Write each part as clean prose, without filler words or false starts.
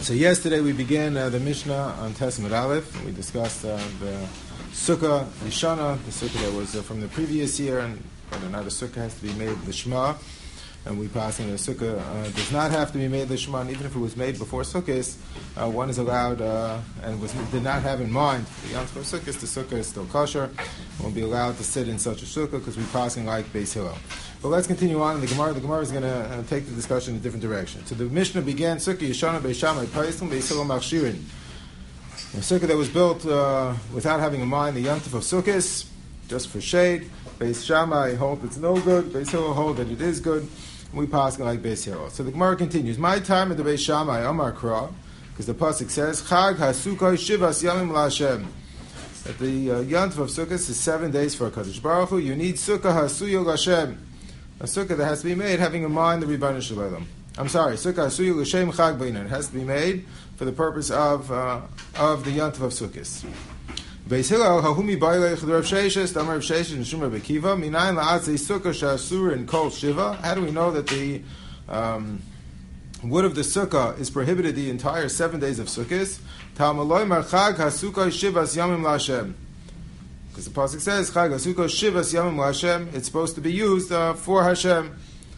So yesterday we began the Mishnah on Tesmud Aleph. We discussed the Sukkah Yishana, the Sukkah that was from the previous year, and whether or not a Sukkah has to be made Lishma. And we passed in the Sukkah does not have to be made Lishma, and even if it was made before Sukkot, one is allowed and did not have in mind the Yom Tov Sukkot, the Sukkah is still kosher, won't be allowed to sit in such a Sukkah because we're passing like Beis Hillel. But let's continue on in the Gemara. The Gemara is going to take the discussion in a different direction. So the Mishnah began Sukkah Yeshana Beis Shammai Paisim Beis Hillel Machshirin. A Sukkah that was built without having in mind the Yom Tov of Sukkot, just for shade. Beis Shammai hold it's no good. Beis Hillel hold that it is good. We pass like Beis Hillel. So the Gemara continues. My time at the Beis Shammai Amar Kra, because the pasuk says Chag HaSukkah Shivas Yamim LaHashem. That the Yom Tov of Sukkot is 7 days for a Kadosh Baruch Hu. You need Sukkah HaSuyah LaHashem, a Sukkah that has to be made having in mind the Ribono Shel Olam. I'm sorry, Sukkah HaSuyah LaHashem Chag B'Inan. It has to be made for the purpose of the Yom Tov of Sukkot. Beis Hillel Hahumi Bailech Rav Sheshes Damar Rav Sheshes and Shumar Bekiva Minayin La'atzei Sukkah Shasur and Kol Shiva. How do we know that the wood of the Sukkah is prohibited the entire 7 days of Sukkot? Talmaloi Marchag HaSukkah Shivas Yamim LaHashem. Because the pasuk says Chag HaSukkah Shivas Yamim LaHashem. It's supposed to be used for Hashem,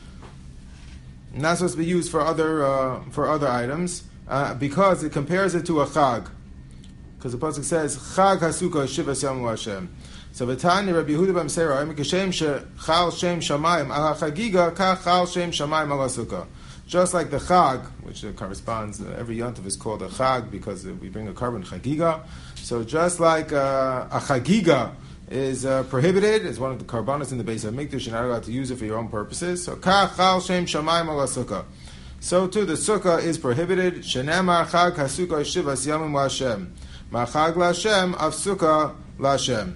not supposed to be used for other items, because it compares it to a Chag. Because the pasuk says Chag HaSukkah Shivas Yamim LaHashem. So V'tani Rabbi Yehuda b'Amseira Kashem Shechal Shem Shamayim Al HaChagiga Kachal Shem Shamayim Al HaSukkah. Just like the Chag, which corresponds, every Yom Tov is called a Chag because we bring a carbon Chagiga. So just like a Chagiga is prohibited, is one of the carbonas in the base of Mikdash, you're not allowed to use it for your own purposes. So Kachal Shem Shamayim Al HaSukkah. So too the Sukkah is prohibited. Shenemar Chag HaSukkah Shivas Yamim LaHashem. Ma'chag LaHashem av Sukkah LaHashem.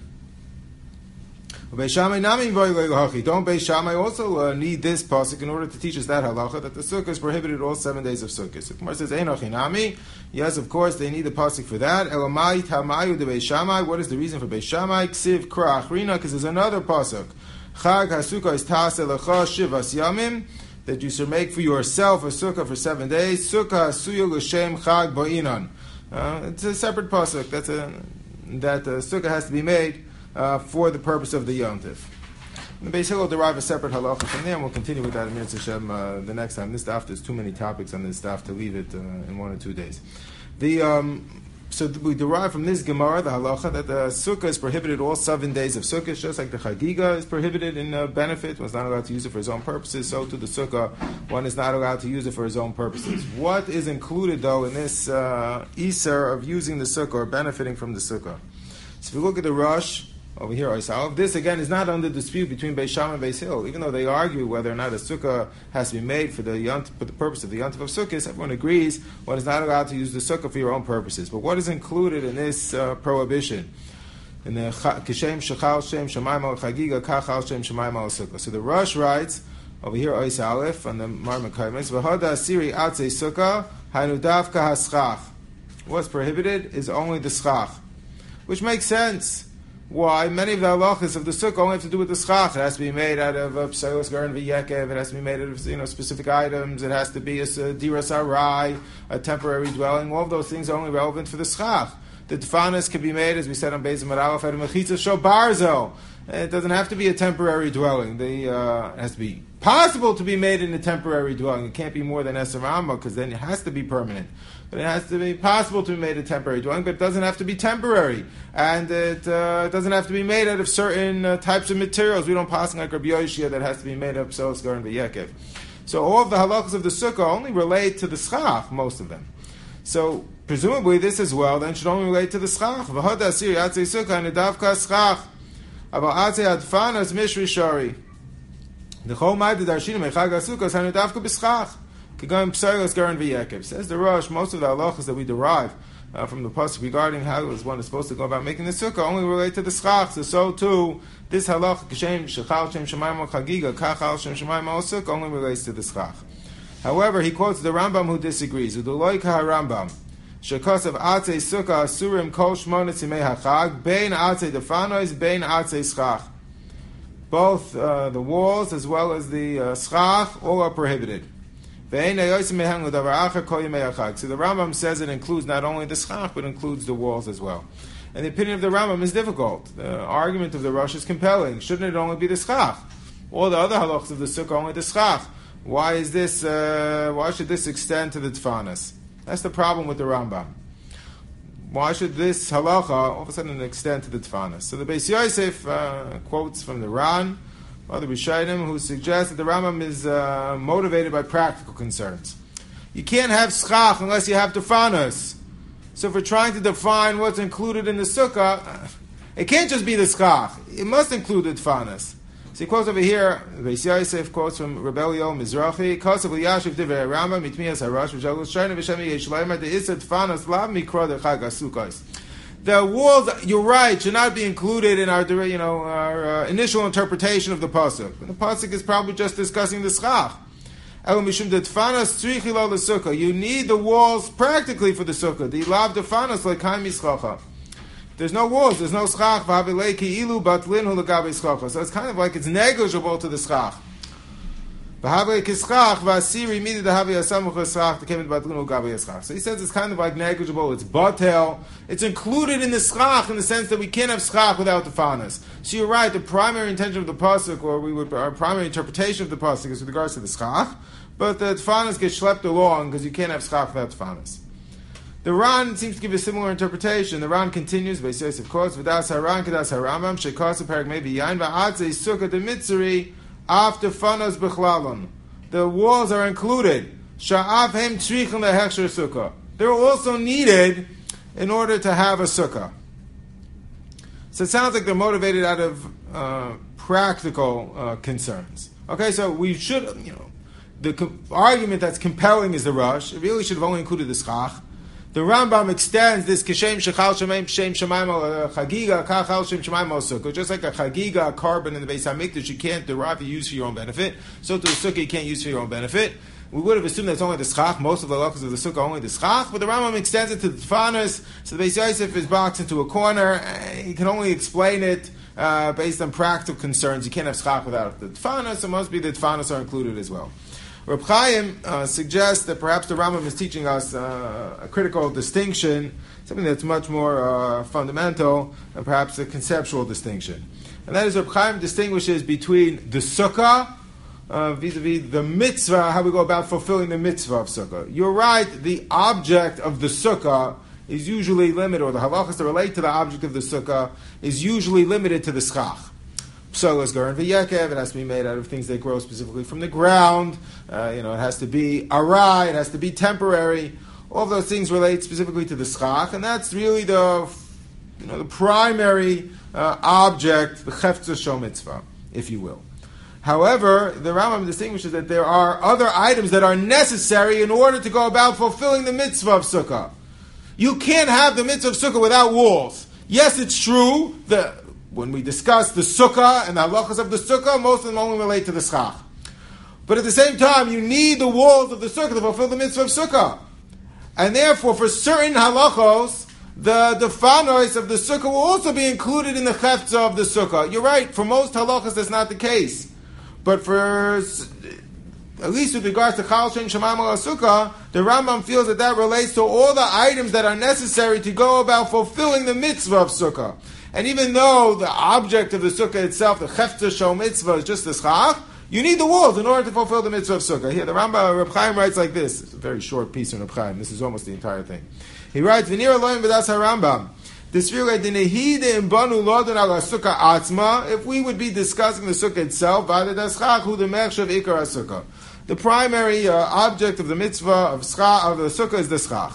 Beis Shammai nami v'oilei. Don't Beis Shammai also need this pasuk in order to teach us that halacha that the Sukkah is prohibited all 7 days of Sukkot? So Gemara says Einoch Nami. Yes, of course they need the pasuk for that. Elamai tamayu de Beis Shammai. What is the reason for Beis Shammai? Ksiv kra achrina, because there's another pasuk. Chag HaSukkah is taseh lecha shivas yamim, that you should make for yourself a Sukkah for 7 days. Sukkah Hasuyah l'shem Chag Ba'inan. It's a separate pasuk. That Sukkah has to be made for the purpose of the Yom Tov. The Beis Hillel derive a separate halacha from there, and we'll continue with that in Mirz Hashem the next time. This daf, there's too many topics on this daf to leave it in 1 or 2 days. So we derive from this Gemara, the halacha, that the Sukkah is prohibited all 7 days of Sukkah, just like the Chagiga is prohibited in benefit. One's not allowed to use it for his own purposes, so to the Sukkah, one is not allowed to use it for his own purposes. What is included, though, in this Iser of using the Sukkah or benefiting from the Sukkah? So if you look at the Rosh over here, this again is not under dispute between Beis Shammai and Beis Hillel. Even though they argue whether or not a Sukkah has to be made for the purpose of the Yom Tov of Sukkot, everyone agrees one is not allowed to use the Sukkah for your own purposes. But what is included in this prohibition? In the Kishem Shechal Shem Shamayim Al Chagiga Kachal Shem Shamayim Al Sukkah. So the Rosh writes over here, Ois Aleph on the Marma Kaimes, V'hoda Asiri Atzei Sukkah Hainu Davka HaSchach. What's prohibited is only the schach, which makes sense. Why? Many of the halachas of the sukkah only have to do with the schach. It has to be made out of pselos garan v'yekev. It has to be made out of specific items. It has to be a diras arai, a temporary dwelling. All of those things are only relevant for the schach. The tfanas can be made, as we said on Beis Maralef, out of mechitza shel barzel. It doesn't have to be a temporary dwelling. It has to be possible to be made in a temporary dwelling. It can't be more than Eser Amma, because then it has to be permanent. But it has to be possible to be made a temporary dwelling, but it doesn't have to be temporary. And it doesn't have to be made out of certain types of materials. We don't pass like Rabbi Yoshia that has to be made of pselos garan v'yekev. So all of the halachas of the sukkah only relate to the schach, most of them. So presumably this as well then should only relate to the schach. V'hoda asiri atzei sukkah nedavka schach. Aval atzei adfanas mishri shari. The whole ma'id darshinim echag hasukkah is hanedavka b'schach. Says the Rosh, most of the halachas that we derive from the pasuk regarding how one is supposed to go about making the sukkah only relate to the schach. So too, this halacha Kishem Shechal Shem Shamayim Al Chagiga Kachal Shem Shamayim Al Sukkah only relates to the schach. However, he quotes the Rambam who disagrees. Udoloi Rambam Shekasav Atzei Sukkah Asurim Kol Shmones Yimei HaChag Bein Atzei Defanois Bein Atzei Schach. Both the walls as well as the schach all are prohibited. So the Rambam says it includes not only the schach, but includes the walls as well. And the opinion of the Rambam is difficult. The argument of the Rosh is compelling. Shouldn't it only be the schach? All the other halachas of the sukkah only the schach. Why is this? Why should this extend to the tfanas? That's the problem with the Rambam. Why should this halacha all of a sudden extend to the tfanas? So the Beis Yosef quotes from the Ran, other Rishonim, who suggest that the Rambam is motivated by practical concerns. You can't have schach unless you have tfanas. So if we're trying to define what's included in the sukkah, it can't just be the schach. It must include the tfanas. So he quotes over here, Beis Yosef quotes from Rebelio Mizrahi, Kosav Yashiv Divrei Rambam, Mitmias Harash, V'Jalus Shayna V'Shem Yesh Leimer, the Issa Tfanas Lav Mikra Dechag HaSukkos. The walls, you're right, should not be included in our initial interpretation of the pasuk. The pasuk is probably just discussing the schach. You need the walls practically for the sukkah. The lav defanas like kaim mischacha. There's no walls, there's no schach. So it's kind of like it's negligible to the schach. So he says it's kind of like negligible, it's batel. It's included in the schach in the sense that we can't have schach without the fanas. So you're right, the primary intention of the pasuk, or our primary interpretation of the pasuk is with regards to the schach, but the fanas get schlepped along because you can't have schach without the fanas. The Ran seems to give a similar interpretation. The Ran continues, Beis Yosef quotes, V'das haran kedas haramam, shekasa parak mevi yain va'atzei sukkah de mitzri, after fanas b'chlalon. The walls are included. Sha'af hem tzrichen lehechsher sukkah. They're also needed in order to have a sukkah. So it sounds like they're motivated out of practical concerns. Okay, so we should, the argument that's compelling is the Rosh. It really should have only included the schach. The Rambam extends this kishem shechal shemaim shem shemaim chagiga kachal shem shemaim sukkah. Just like a chagiga, a carbon in the Beis Hamikdash, you can't derive or use for your own benefit. So to the sukkah, you can't use for your own benefit. We would have assumed that's only the schach. Most of the halachas of the sukkah are only the schach, but the Rambam extends it to the tfanas. So the Beis Yosef is boxed into a corner. He can only explain it based on practical concerns. You can't have schach without the tfanas. So it must be the tfanas are included as well. Reb Chaim suggests that perhaps the Rambam is teaching us a critical distinction, something that's much more fundamental, and perhaps a conceptual distinction. And that is, Reb Chaim distinguishes between the sukkah, vis-a-vis the mitzvah, how we go about fulfilling the mitzvah of sukkah. You're right, the object of the sukkah is usually limited, or the halachas that relate to the object of the sukkah is usually limited to the schach. Psolas garan v'yekev, it has to be made out of things that grow specifically from the ground. It has to be arai, it has to be temporary. All of those things relate specifically to the schach, and that's really the primary object, the cheftzah shel mitzvah, if you will. However, the Rambam distinguishes that there are other items that are necessary in order to go about fulfilling the mitzvah of sukkah. You can't have the mitzvah of sukkah without walls. Yes, it's true that when we discuss the sukkah and the halachas of the sukkah, most of them only relate to the schach. But at the same time, you need the walls of the sukkah to fulfill the mitzvah of sukkah. And therefore, for certain halachos, the fanos of the sukkah will also be included in the cheftzah of the sukkah. You're right, for most halachas that's not the case. But for, at least with regards to chal shem shemaim al sukkah, the Rambam feels that relates to all the items that are necessary to go about fulfilling the mitzvah of sukkah. And even though the object of the sukkah itself, the cheftzah shel mitzvah, is just the schach, you need the walls in order to fulfill the mitzvah of sukkah. Here, the Rambam, Reb Chaim writes like this. It's a very short piece on Reb Chaim. This is almost the entire thing. He writes, V'nir aloim v'das harambam. If we would be discussing the sukkah itself, the primary object of the mitzvah of the sukkah is the schach.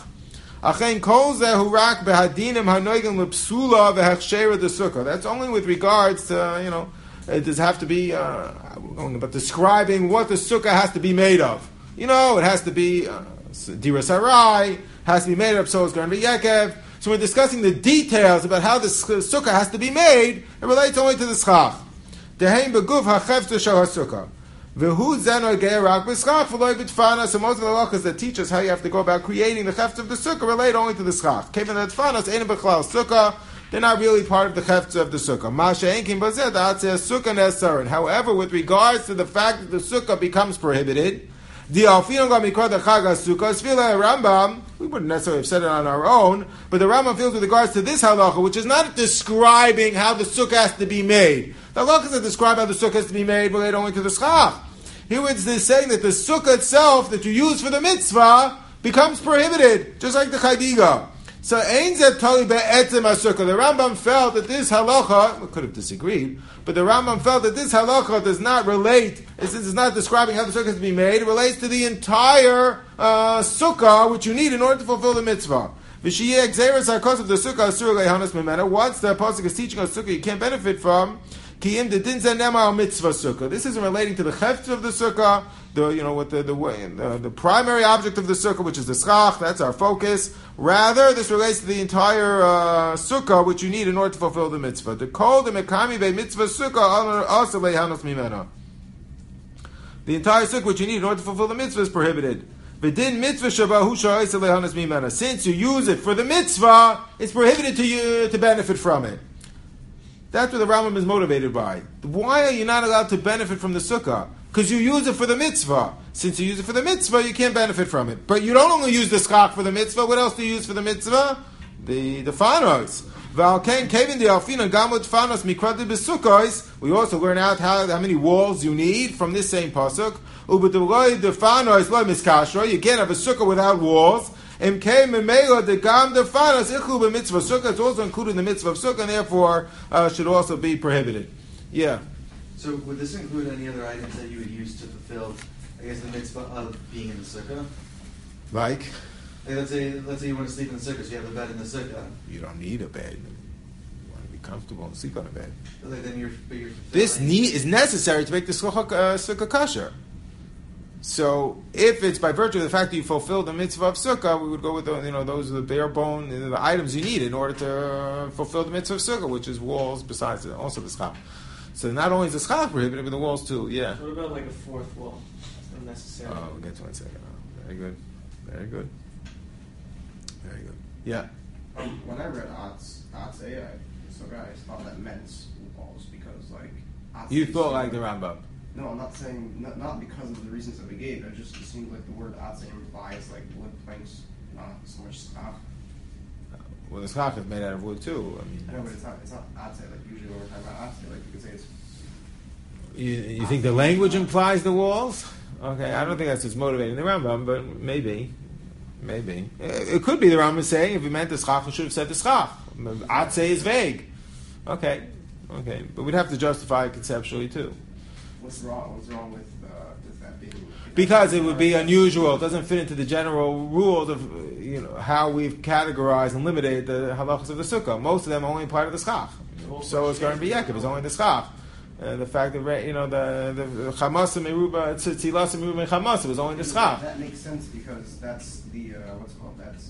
That's only with regards to, it does have to be, but describing what the sukkah has to be made of. It has to be diras harai, has to be made of psolas garan v'yekev. So we're discussing the details about how the sukkah has to be made. It relates only to the schach. Deheim beguf hacheftzah shel hasukkah. V'hu zeno ge'erak b'schach v'loi b'tfanas. So most of the halachas that teach us how you have to go about creating the cheftzah of the sukkah relate only to the schach. Kevin the tfanas ein b'chlal sukkah. They're not really part of the cheftzah of the sukkah. Masha enkim bazeh da'atzeh sukkah nesarin. However, with regards to the fact that the sukkah becomes prohibited, The Alfino Gamikra the Chag HaSukkah Sfila Rambam. We wouldn't necessarily have said it on our own, but the Rambam feels with regards to this halacha, which is not describing how the sukkah has to be made. The halacha doesn't describe how the sukkah has to be made related only to the schach. Here it's saying that the sukkah itself that you use for the mitzvah becomes prohibited, just like the chaydiga. So Ein Zeh Tali Be'etzem HaSukkah. The Rambam felt that this halacha, we could have disagreed, but the Rambam felt that this halacha does not relate, since it's not describing how the sukkah is to be made, it relates to the entire sukkah which you need in order to fulfill the mitzvah. Once the pasuk is teaching us sukkah you can't benefit from, this isn't relating to the chefts of the sukkah, the primary object of the sukkah, which is the schach. That's our focus. Rather, this relates to the entire sukkah, which you need in order to fulfill the mitzvah. The kol the mekami be mitzvah sukkah also lehanos mimena. The entire sukkah, which you need in order to fulfill the mitzvah, is prohibited. V'din mitzvah shabahu sha'isa lehanos mimena. Since you use it for the mitzvah, it's prohibited to you to benefit from it. That's what the Rambam is motivated by. Why are you not allowed to benefit from the sukkah? Because you use it for the mitzvah. Since you use it for the mitzvah, you can't benefit from it. But you don't only use the schach for the mitzvah. What else do you use for the mitzvah? The fanos. We also learn out how many walls you need from this same pasuk. You can't have a sukkah without walls. It's also included in the mitzvah of sukkah, and therefore should also be prohibited. Yeah. So would this include any other items that you would use to fulfill, I guess, the mitzvah of being in the sukkah? Like let's say you want to sleep in the sukkah, so you have a bed in the sukkah. You don't need a bed. You want to be comfortable and sleep on a bed. But then this need is necessary to make the sukkah kosher. So, if it's by virtue of the fact that you fulfill the mitzvah of sukkah, we would go with those are the bare bone the items you need in order to fulfill the mitzvah of sukkah, which is walls besides also the schach. So not only is the schach prohibited, but the walls too. Yeah. What about like a fourth wall? It's unnecessary. Oh, we'll get to it in a second. Oh, very good. Very good. Very good. Yeah. When I read Atzei, I thought that meant walls because you thought like the Rambam. No, I'm not saying not because of the reasons that we gave. It just seems like the word atzei implies like wood planks, not so much schach. Well, the schach is made out of wood too. No, but it's not atzei. Like usually when we're talking about atzei, like you could say it's. You think the language implies the walls? Okay, I don't think that's what's motivating the Rambam, but maybe. It could be the Rambam saying if he meant the schach, we should have said the schach. Atzei is vague. Okay, but we'd have to justify it conceptually too. What's wrong with that being? Because it would be unusual. It doesn't fit into the general rules of how we've categorized and limited the halachas of the sukkah. Most of them only apply to the schach. So it's going to be Yaakov. It's only the schach. The fact that the chamasa meruba tzilasa meruba chamasa was only the schach. That makes sense because that's the that's.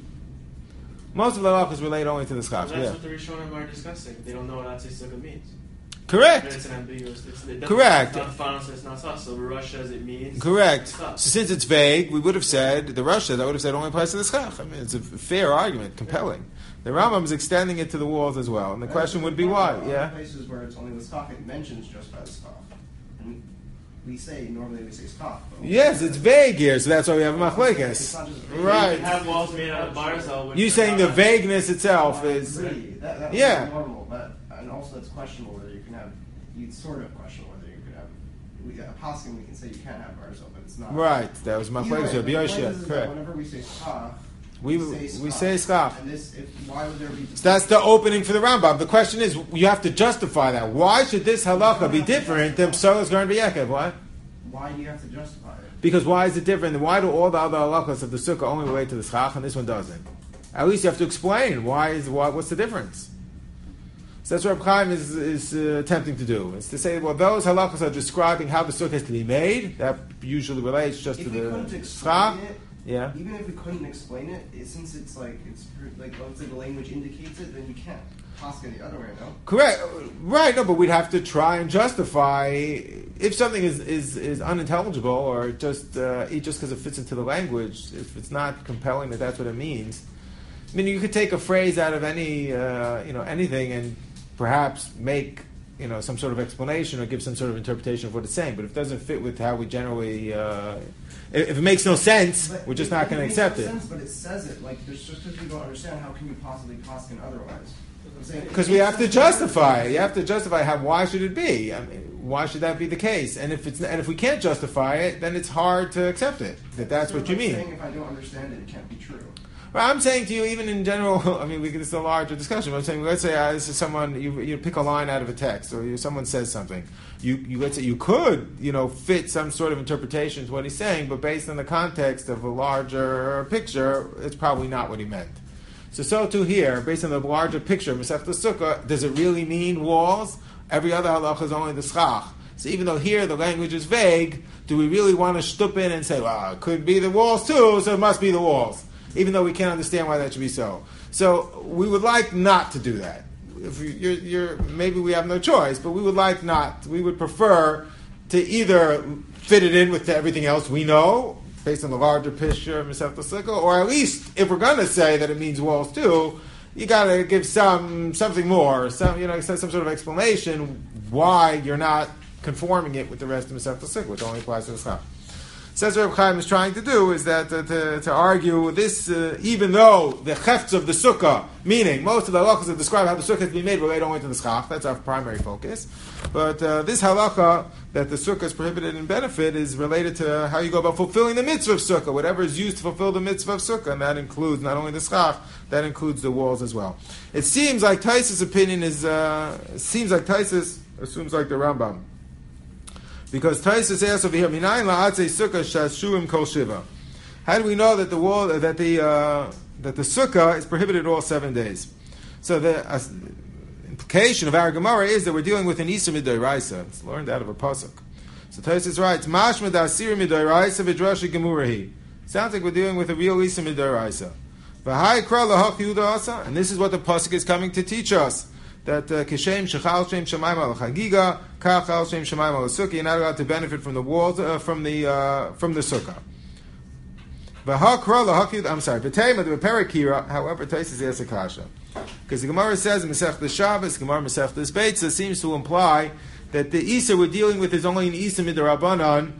Most of the halachas relate only to the schach. Well, that's what the Rishonim are discussing. They don't know what Atzei Sukkah means. Correct. It's an ambiguous. Correct. It's not final, so it's not sus. So the Rosh says it means. Correct. So since it's vague, we would have said the Rosh says I would have said only applies to the schach. It's a fair argument, compelling. The Rambam is extending it to the walls as well, and the question would be why? Yeah. Places where it's only the schach, it mentions just by the schach. And normally we say schach. Yes, it's vague here, so that's why we have a machlekes. Right. You have walls made out of barzel. You saying the vagueness itself is? That yeah. Normal, but and also it's questionable whether you can have. It's sort of questionable whether you could have. Possibly we can say you can have barzel, but it's not. Right. That was my place. Correct. Whenever we say schach. We say schach. Why would there be? So that's the opening for the Rambam. The question is, you have to justify that. Why should this halacha be different than Psolas going to be Yaakov? Why? Why do you have to justify it? Because why is it different? And why do all the other halachas of the sukkah only relate to the schach and this one doesn't? At least you have to explain what's the difference. So that's what Reb Chaim is attempting to do. It's to say, well, those halachas are describing how the sukkah has to be made. That usually relates just to the schach. Yeah. Even if we couldn't explain it, since it's like let's say the language indicates it, then you can't possibly the other way, no? Correct. Right. No, but we'd have to try and justify if something is unintelligible or just because it fits into the language. If it's not compelling that's what it means. I mean, you could take a phrase out of any anything and perhaps make some sort of explanation or give some sort of interpretation of what it's saying. But if it doesn't fit with how we generally if it makes no sense, But we're just not going to makes accept no it. sense, but it says it. Like, there's just because you don't understand, how can you possibly paskin otherwise? Because we have to justify it. You have to justify why should it be? I mean, why should that be the case? And if we can't justify it, then it's hard to accept it. That's what you mean. Saying if I don't understand it, it can't be true. Well, I'm saying to you, even in general, I mean, this is a larger discussion, but I'm saying, let's say this is someone, you pick a line out of a text, or someone says something. Let's say you could, fit some sort of interpretation to what he's saying, but based on the context of a larger picture, it's probably not what he meant. So too here, based on the larger picture of Masechta Sukkah, does it really mean walls? Every other halacha is only the schach. So even though here the language is vague, do we really want to shtup in and say, well, it could be the walls too, so it must be the walls? Even though we can't understand why that should be so. So we would like not to do that. If maybe we have no choice, but we would like not. We would prefer to either fit it in with everything else we know, based on the larger picture of Masechta Sukkah, or at least if we're going to say that it means walls too, you got to give something more, some sort of explanation why you're not conforming it with the rest of Masechta Sukkah, which only applies to the schach. Says Reb Chaim is trying to do is that to argue this, even though the chefts of the sukkah, meaning most of the halachas that describe how the sukkah has been made relate only to the schach, that's our primary focus. But this halacha that the sukkah is prohibited in benefit is related to how you go about fulfilling the mitzvah of sukkah, whatever is used to fulfill the mitzvah of sukkah, and that includes not only the schach, that includes the walls as well. It seems like Taisus' opinion is Taisus assumes like the Rambam. Because Taisus asks over here, "Minayin la'atzei sukkah shashuim kol shiva." How do we know that the sukkah is prohibited all 7 days? So the implication of our Gemara is that we're dealing with an Isur Midoraisa. It's learned out of a pasuk. So Taisus writes, "Mashma da'asir Midoraisa v'drasha gemurahi." Sounds like we're dealing with a real Isur Midoraisa. V'hai kra lahach Yehuda asa, and this is what the pasuk is coming to teach us. That kishem shechal shem shemayim al chagiga, kachal shem shemayim al sukkah. You're not allowed to benefit from the walls from the sukkah. I'm sorry. V'teima the perakira. However, Taisus asks a kasha because the Gemara says in Masechta Shabbos, Gemara Masechta Beitza seems to imply that the Isur we're dealing with is only an Isur midrabanan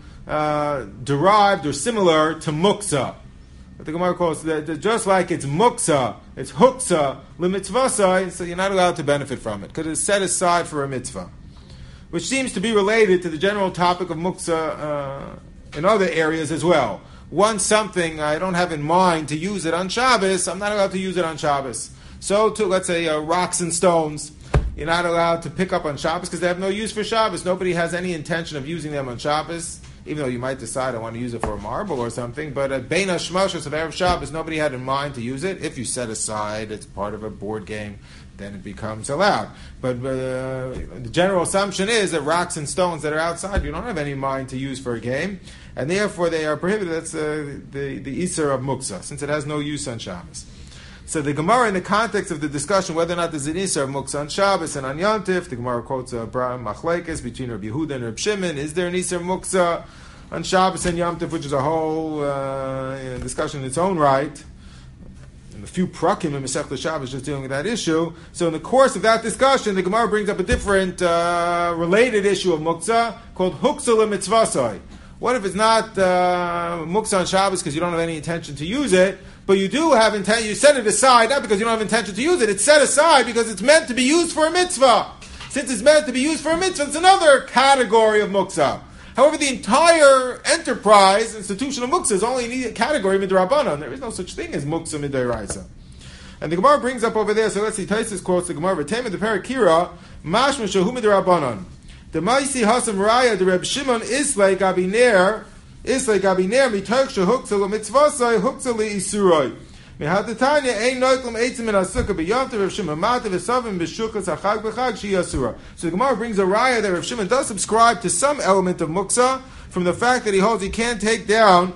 derived or similar to muksa. But the Gemara calls that just like it's muksa, it's huksa, limitzvasai, so you're not allowed to benefit from it, because it's set aside for a mitzvah. Which seems to be related to the general topic of muksa in other areas as well. Once something I don't have in mind to use it on Shabbos, I'm not allowed to use it on Shabbos. So too, let's say rocks and stones, you're not allowed to pick up on Shabbos because they have no use for Shabbos. Nobody has any intention of using them on Shabbos. Even though you might decide I want to use it for a marble or something, but at Bein HaShmashos of Erev Shabbos, nobody had in mind to use it. If you set aside it's part of a board game, then it becomes allowed. But the general assumption is that rocks and stones that are outside, you don't have any mind to use for a game, and therefore they are prohibited. That's the Isur of Muksa, since it has no use on Shabbos. So the Gemara, in the context of the discussion whether or not there's an Isur of Muksa on Shabbos and on Yontif, the Gemara quotes a Machlekes between Rabbi Yehuda and Rabbi Shimon. Is there an Isur of Muksa on Shabbos and Yontif, which is a whole discussion in its own right? And a few prakim in Masechta Shabbos just dealing with that issue. So in the course of that discussion, the Gemara brings up a different related issue of Muksa called Huksa L'Mitzvasai. What if it's not Muksa on Shabbos because you don't have any intention to use it, but you do have intent, you set it aside, not because you don't have intention to use it, it's set aside because it's meant to be used for a mitzvah. Since it's meant to be used for a mitzvah, it's another category of muksa. However, the entire enterprise, institution of muksa, is only a category midrabanan. There is no such thing as muksa midoraisa. And the Gemara brings up over there, so let's see, Taisus quotes the Gemara, V'tema the Parakira, Mashma Shahu midrabanan. The Maisi Hasam Raya, the Reb Shimon Islay Gabiner, Mitak Shahuksa Mitzvasai, Huksa Li Isuroi. Mihatatanya, Ein Noiklam Eitzim in Asukah, B'yamta Reb Shimon, Mata V'savim B'shukas Hachag B'chag Shi Yasura. So the Gemara brings a raya that Reb Shimon does subscribe to some element of Muksa from the fact that he holds he can't take down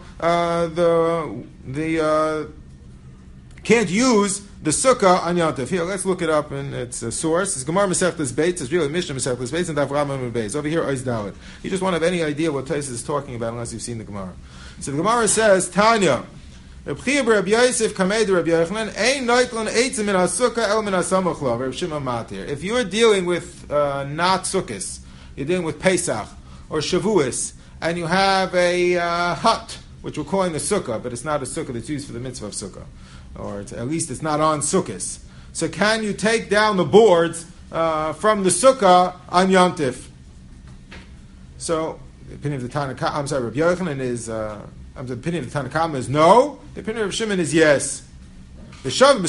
can't use the sukkah on Yontif. Here, let's look it up in its source. It's Gemara Masechtas Beitz. It's really Mishnah Masechtas Beitz and Daf Rambam Beitz. Over here, Ois Dalet. You just won't have any idea what Taisus is talking about unless you've seen the Gemara. So the Gemara says, Tanya, Reb Chia Reb Yosef Kamei Reb Yochanan Ein Noitlan Eitzim Min HaSukkah El Min HaSamachla Reb Shimon Matir. If you're dealing with not Sukkos, you're dealing with Pesach or Shavuos, and you have a hut which we're calling a sukkah, but it's not a sukkah that's used for the mitzvah of sukkah. Or at least it's not on sukkahs. So can you take down the boards from the sukkah on Yom Tif? So the opinion of the Tanakh, Rabbi Yochanan is, the opinion of the Tanakh is no. The opinion of Shimon is yes. Everyone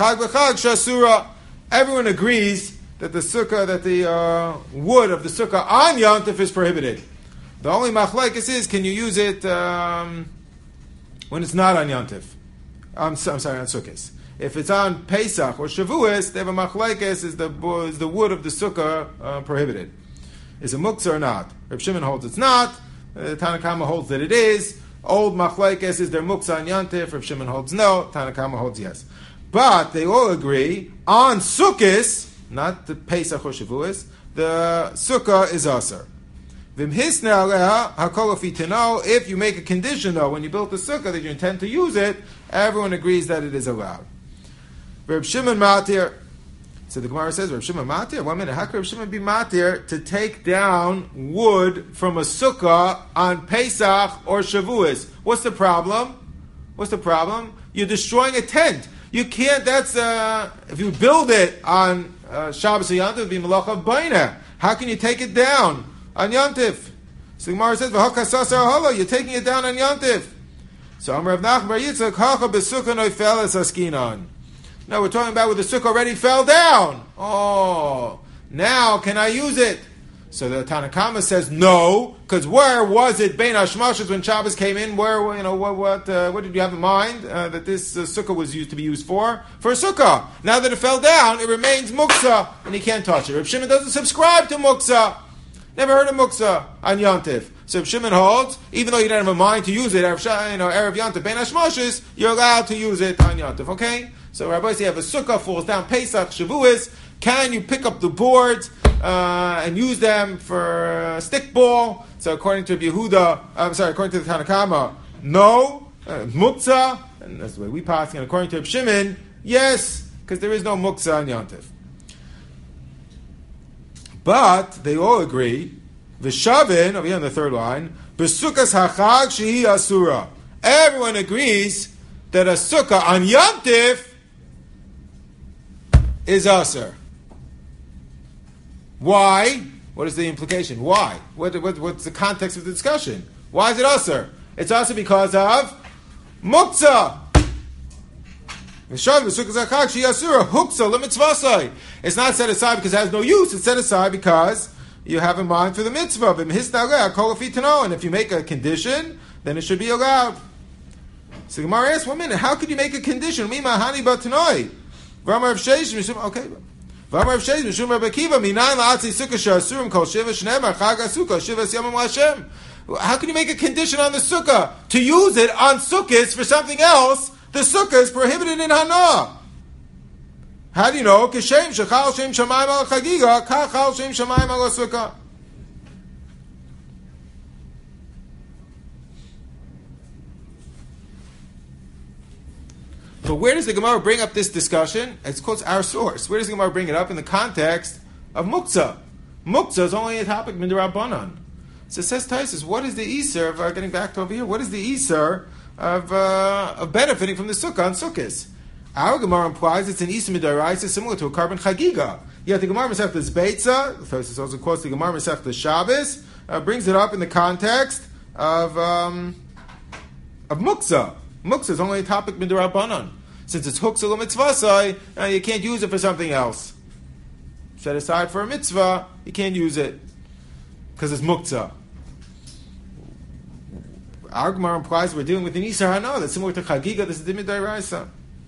agrees that the sukkah, that the wood of the sukkah on Yom Tif is prohibited. The only machlekes is, can you use it when it's not on Yom Tif? I'm sorry, on Sukkot. If it's on Pesach or Shavuos, they have a machlekes, is the wood of the sukkah prohibited? Is it muktzah or not? Reb Shimon holds it's not. Tanna Kama holds that it is. Old machlekes is there muktzah on Yom Tif. Reb Shimon holds no. Tanna Kama holds yes. But they all agree on Sukkot, not the Pesach or Shavuos, the sukkah is aser. If you make a condition, though, when you build the sukkah that you intend to use it, everyone agrees that it is allowed. Reb Shimon matir. So the Gemara says, Reb Shimon matir? 1 minute. How could Reb Shimon be matir to take down wood from a sukkah on Pesach or Shavuos? What's the problem? You're destroying a tent. You can't, if you build it on Shabbos or Yom Tov, it would be Malacha Baina. How can you take it down on Yom Tif? So the Gemara says, you're taking it down on Yom Tif. So Amar Rav Nachman bar Yitzchak, Hacha b'sukkah noifel es askinan. No, we're talking about where the sukkah already fell down. Oh, now can I use it? So the Tanna Kama says no, because where was it Bein Hashmashos when Shabbos came in? Where, what did you have in mind that this sukkah was used to be used for? For a sukkah. Now that it fell down, it remains muktzah, and he can't touch it. Reb Shimon doesn't subscribe to muktzah. Never heard of muktzah on Yom Tif. So Reb Shimon holds, even though you don't have a mind to use it, Erev Yom Tif Bein Hashmashos, you're allowed to use it on Yom Tif. Okay? So Rabbi says you have a sukkah falls down Pesach, Shavuos. Can you pick up the boards and use them for stickball? So according to according to the Tanna Kama, no, muktzah, and that's the way we pass. And according to Reb Shimon, yes, because there is no muktzah on Yom Tif. But they all agree. V'shavin, over here on the third line, b'sukas hachag shehi asura. Everyone agrees that a sukkah on Yom Tif is asur. Why? What is the implication? Why? What's the context of the discussion? Why is it asur? It's asur because of muktzah. It's not set aside because it has no use. It's set aside because you have in mind for the mitzvah. And if you make a condition, then it should be allowed. So Gemara asks, 1 minute, how could you make a condition? Okay. How can you make a condition on the sukkah to use it on sukkahs for something else? The sukkah is prohibited in Hana. How do you know? But where does the Gemara bring up this discussion? It's called our source. Where does the Gemara bring it up? In the context of muktzah. Muktzah is only a topic midirabanan. So it says Taisus, what is the Easter of, getting back to over here, what is the Easter of benefiting from the sukkah on sukkahs? Our Gemara implies it's an Easter midiraisa similar to a carbon chagiga. Yet the Gemara Masechtas Beitza, Taisus also quotes the Gemara Masechtas Shabbos, brings it up in the context of muktzah. Muktzah is only a topic midirabanan. Since it's huksal mitzvasai, you can't use it for something else. Set aside for a mitzvah, you can't use it because it's muktzah. Our Gemara implies we're dealing with an Isar Hana that's similar to Chagiga. This is the Midairaisa.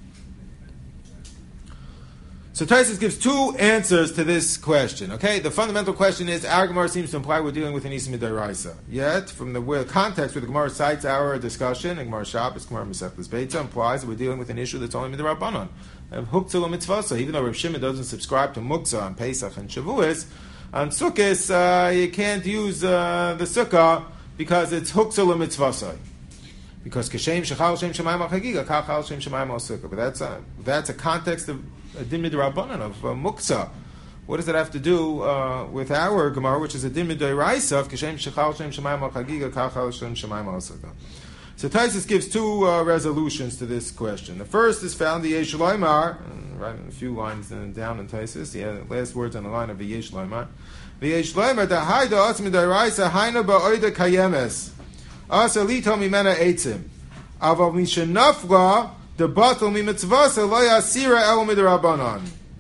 So Taisus gives two answers to this question. Okay, the fundamental question is our Gemara seems to imply we're dealing with an Isar Midairaisa. Yet, from the context where the Gemara cites our discussion, and Gemara Shabbos, Gemara Masechtas Beitza implies that we're dealing with an issue that's only Midirabanan. Huktzah mitzvasa. Even though Reb Shimon doesn't subscribe to Muktzah on Pesach and Shavuos, on Sukkos you can't use the Sukkah because it's Huktzah mitzvasa. Because Kashem Shechal Shem Shemayim Al Chagiga, Kachal Shem Shemayim Al Sukkah. But that's a context of a din midrabanan of muktzah. What does that have to do with our Gemara, which is a din midraisa of Kashem Shechal Shem Shemayim Al Chagiga, Kachal Shem Shemayim Al Sukkah? So Taisus gives two resolutions to this question. The first is found the Yesh Loimar, right in a few lines down in Taisus. The last words on the line of the Yesh Loimar. The Yesh Loimar, the Haida Atzmi Daraisa, Haina Ba'oida Kayemes. Asa Lito Mimena Eitzim. Aval Mishanafla, the Batal Mimitzvasa, Loya Sira El Midrabanan.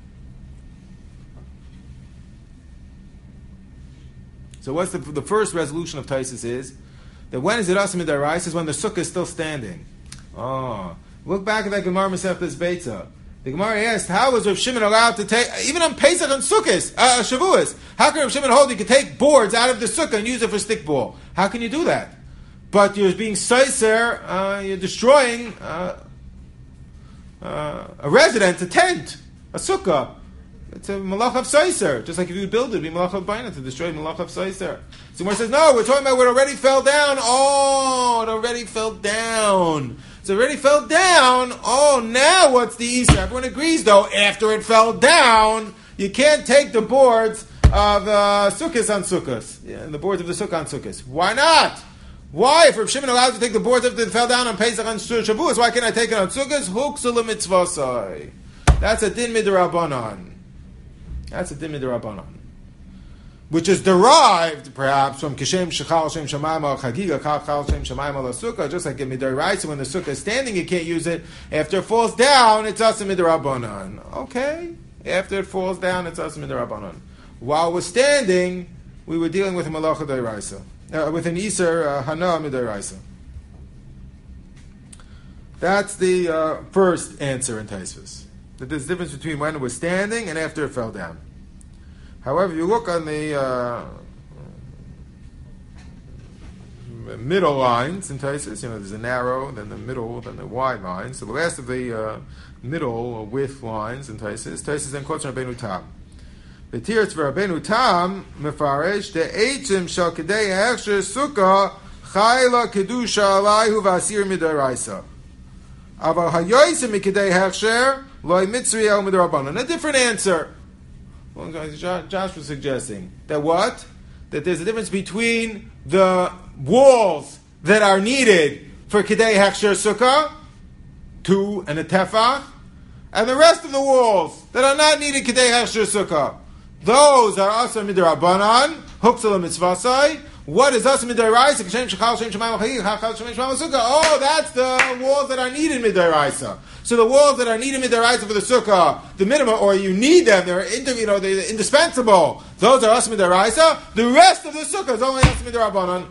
So what's the first resolution of Taisus is that when is it Asa Midaraisa is when the sukkah is still standing. Oh, look back at that Gemara Masechtas Beitza. The Gemara asked, how was Rav Shimon allowed to take, even on Pesach and Shavuos, how can Rav Shimon hold you could take boards out of the sukkah and use it for stickball? How can you do that? But you're being seiser, you're destroying a residence, a tent, a sukkah. It's a malach of seiser. Just like if you build it, it'd be malach of baina to destroy malach of seiser. So Gemara says, no, we're talking about what already fell down. Oh, it already fell down. So it already fell down. Oh, now what's the Easter? Everyone agrees, though, after it fell down, you can't take the boards of sukkahs on sukkahs. Yeah, the boards of the sukkah on sukkahs. Why not? Why? If Reb Shimon allowed to take the boards after it fell down on Pesach and Shavuos, why can't I take it on sukkahs? Huksula mitzvasai. That's a din midrabanan. That's a din midrabanan. Which is derived, perhaps, from Kishem Shechal Shem Shamayim Al Chagiga Chal Shem Shamayim Al Sukkah. Just like in Midaraisa, when the sukkah is standing, you can't use it. After it falls down, it's Asa Midrabanan. Okay. After it falls down, it's Asa Midrabanan. While we're standing, we were dealing with a Malacha Daraisa. With an Iser Hana Midaraisa. That's the first answer in Taisvus. That there's a difference between when it was standing and after it fell down. However, if you look on the middle lines in Taisus, there's a narrow, then the middle, then the wide lines. So the last of the middle or width lines in Taisus then quotes Rabbeinu Tam. The Tiritz for Rabbeinu Tam mefarish the eitzim shal kedei hechsher sukkah chayla kedusha alayhu v'asir midaraisa. Aval hayoysim mikedei hechsher loy mitzri el midrabanan. A different answer. Well, Josh was suggesting that what? That there's a difference between the walls that are needed for Kedei Hechsher Sukkah, 2 and a Tefach, and the rest of the walls that are not needed Kedei Hechsher Sukkah. Those are Asa Midrabanan, Huksala Mitzvasai. What is Asa Midraisa? Oh, that's the walls that are needed Midraisa. So the walls that are needed Midraisa for the Sukkah, the minimum, or you need them, they're indispensable. Those are Asa Midraisa. The rest of the Sukkah is only Asa Midrabanan.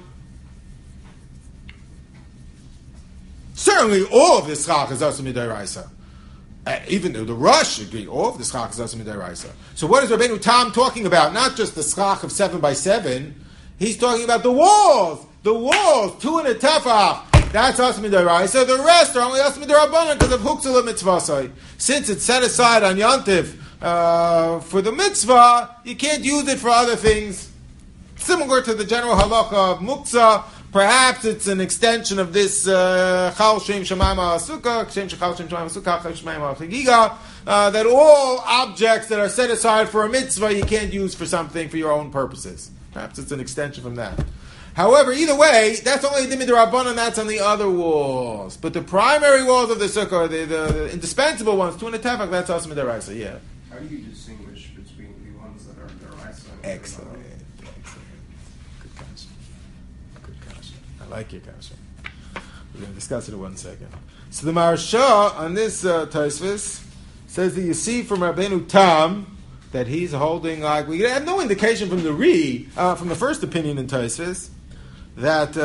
Certainly all of the Schach is Asa Midraisa. Even though the Rush agree, all of the Schach is Asa Midraisa. So what is Rabbeinu Tam talking about? Not just the Schach of 7 by 7. He's talking about the walls. The walls, 2 and a Tefach. That's Asa Midraisa. The rest are only Asa Midrabanan because of Huksala Mitzvasai. Since it's set aside on Yantiv for the mitzvah, you can't use it for other things. Similar to the general halacha of Muktzah, perhaps it's an extension of this Chal Shem Shamayim Al Sukkah, Shem Shechal Shem Shamayim Al Sukkah, Chal Shamayim Al Chagiga, that all objects that are set aside for a mitzvah you can't use for something for your own purposes. Perhaps it's an extension from that. However, either way, that's only the Midrabanan, that's on the other walls. But the primary walls of the sukkah, the indispensable ones, 2 and a Tefach, that's also Midraisa, yeah. How do you distinguish between the ones that are Daraisa and Excellent. Good question. I like your question. We're going to discuss it in 1 second. So the Maharsha on this Taisvus says that you see from Rabbeinu Tam that he's holding like we have no indication from the from the first opinion in Taisvus that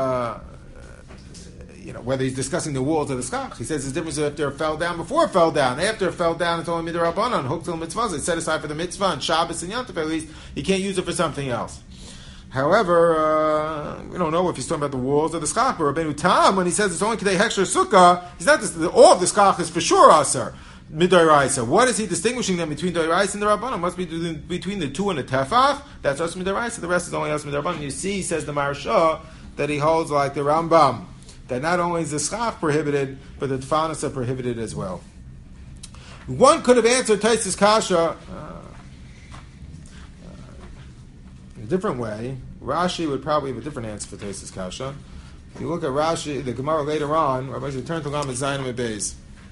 whether he's discussing the walls of the Schach. He says there's a difference after it fell down, before it fell down. After it fell down, it's only Midrabanan, Huktil Mitzvah. It's set aside for the mitzvah and Shabbos and Yantif at least. You can't use it for something else. However, we don't know if he's talking about the walls of the Schach. But Rabbeinu Tam, when he says it's only Kedei Hechsher Sukkah, he's not all of the Schach is for sure Aser. Midoraisa. What is he distinguishing them between Doraisa and the Rabbanon? Must be between the 2 and the Tefach. That's As Midoraisa. The rest is only As Midorabanan. You see, says the Maharsha, that he holds like the Rambam, that not only is the Schach prohibited, but the Tfanas are prohibited as well. One could have answered Taisus Kasha in a different way. Rashi would probably have a different answer for Taisus Kasha. If you look at Rashi, the Gemara later on, Rabbi should turn to Lamed Zayin and Beis.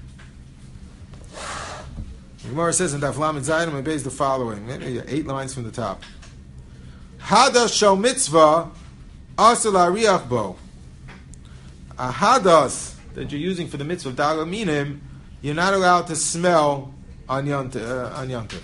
The Gemara says in Daf Lamed Zayin and Beis the following, maybe 8 lines from the top. Hadas shel mitzvah asur la'ariach bo. A hadas that you're using for the mitzvah of Dagal Minim, you're not allowed to smell on Yontif.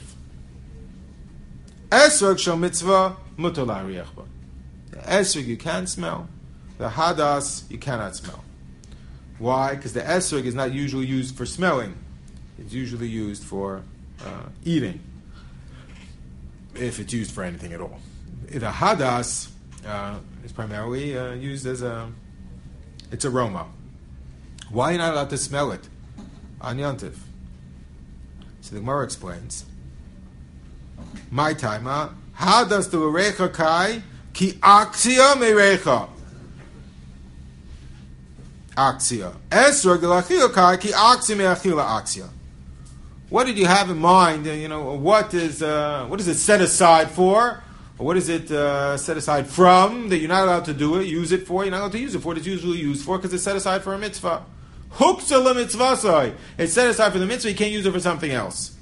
Esrog shel mitzvah mutar la'ariach bo. The esrog you can smell. The hadas you cannot smell. Why? Because the esrog is not usually used for smelling. It's usually used for eating, if it's used for anything at all. The hadas is primarily used as its aroma. Why are you not allowed to smell it on Yontif? So the Gemara explains. My time, hadas to urecha kai ki aksia merecha. Aksia. Esrog de lachila kai ki aksia meachila aksia. What did you have in mind? What is it set aside for? Or what is it set aside from that you're not allowed to do it, use it for? You're not allowed to use it for what it's usually used for because it's set aside for a mitzvah. Huksa lemitzvasai. It's set aside for the mitzvah. You can't use it for something else.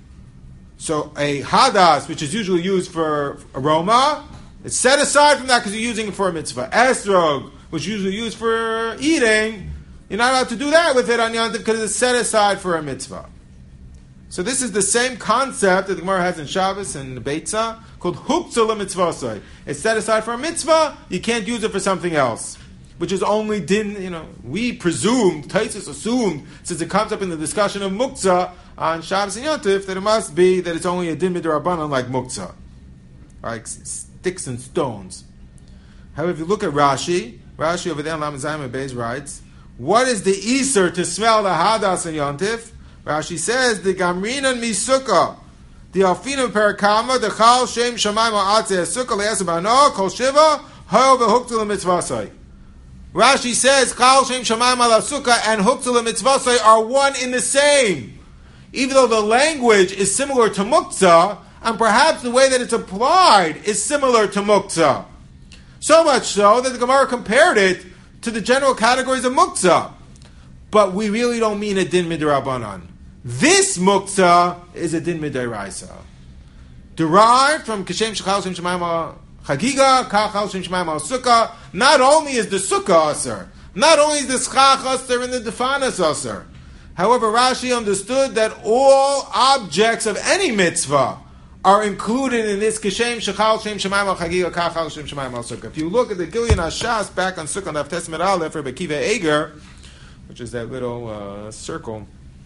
So a hadas, which is usually used for aroma, it's set aside from that because you're using it for a mitzvah. Esrog, which is usually used for eating, you're not allowed to do that with it on Yom Tov because it's set aside for a mitzvah. So this is the same concept that the Gemara has in Shabbos and the Beitzah called Huktzah LeMitzvasai. It's set aside for a mitzvah, you can't use it for something else. Which is only din, we presumed, Taisus assumed, since it comes up in the discussion of Muktzah on Shabbos and Yom Tov, that it must be that it's only a din midrabanan like Muktzah. Like sticks and stones. However, if you look at Rashi over there in Lamed Zayin Beis writes, what is the Iser to smell the Hadas and Yom Tov? Rashi says, the Gamrinan Misukkah, the Alfina Perakama, the Chal Shem Shamayim Ha'atzeh Sukkah Le'esabano, Kol Shiva, Ha'o V'Huktzah L'Mitzvasai. Rashi says, Chal Shem Shamayim Ha'atzeh and Huktzah L'Mitzvasai are one in the same. Even though the language is similar to Muktzah, and perhaps the way that it's applied is similar to Muktzah. So much so that the Gemara compared it to the general categories of Muktzah. But we really don't mean a din midrabanan. This muktzah is a din midairaisa, derived from kashem shechal shem shemayim chagiga kachal shem shemayim sukkah. Not only is the sukkah aser, not only is the schach aser and the defanas aser. However, Rashi understood that all objects of any mitzvah are included in this kashem shechal shem shemayim chagiga kachal shem shemayim sukkah. If you look at the Gilyon Hashas back on Sukkah Daf Tesmet Aleph for Bekiva Eger, which is that little circle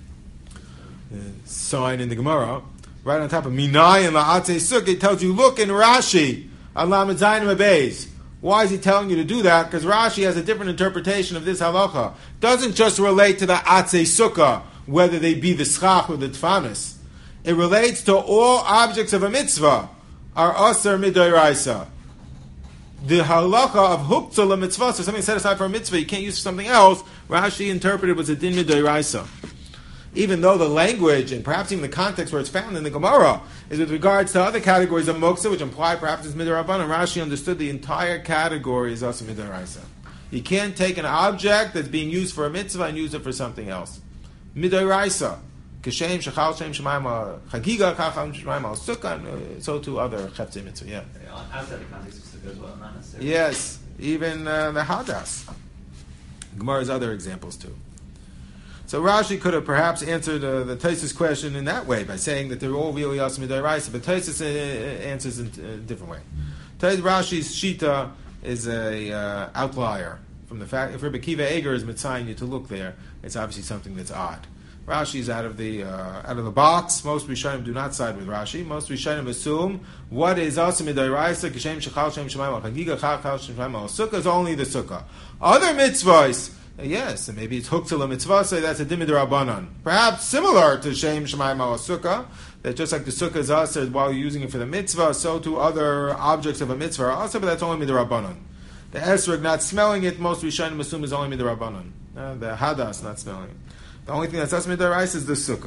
sign in the Gemara, right on top of Minay and La'atzei Sukkah, it tells you, look in Rashi, on Lamed Zayin Beis. Why is he telling you to do that? Because Rashi has a different interpretation of this halacha. Doesn't just relate to the Atzei Sukkah, whether they be the schach or the tfanis. It relates to all objects of a mitzvah, are aser midoraisa. The halacha of huktzah l'mitzvah, so something set aside for a mitzvah, you can't use for something else, Rashi interpreted was a din midoraisa. Even though the language, and perhaps even the context where it's found in the Gemara, is with regards to other categories of muktzah, which imply perhaps it's midorabanan, Rashi understood the entire category is also midoraisa. You can't take an object that's being used for a mitzvah and use it for something else. Midoraisa. Kashem, shechal, shem, shemayim, chagiga, kachal, shemayim, sukkah, and so too other cheftzei mitzvah, yeah. Outside the context of sukkah as well, not necessarily. Yes, even the hadas. Gemara's other examples too. So Rashi could have perhaps answered the Taisus question in that way by saying that they're all really Yasmi Daraisa, but Taisus answers in a different way. Rashi's Shita is a outlier from the fact if Rebbe Kiva Eger is mitzayin you to look there, it's obviously something that's odd. Rashi is out of the box. Most Rishonim do not side with Rashi. Most Rishonim assume what is Asim Midayraisa, Kishem Shechal Shem Shemayim Chagiga Chachal Shem Shemayim Sukkah is only the Sukkah. Other mitzvahs, yes, and maybe it's Huktzah Mitzvah, so that's a Dimid Rabbanan. Perhaps similar to Shem Shemayim Sukkah, that just like the Sukkah is Asr while you're using it for the mitzvah, so too other objects of a mitzvah are Asr, but that's only Midrabbanan. The Esrog not smelling it, most Rishonim assume is only Midrabbanan. The Hadas not smelling it. The only thing that's Asr Midaraisa is the Sukkah.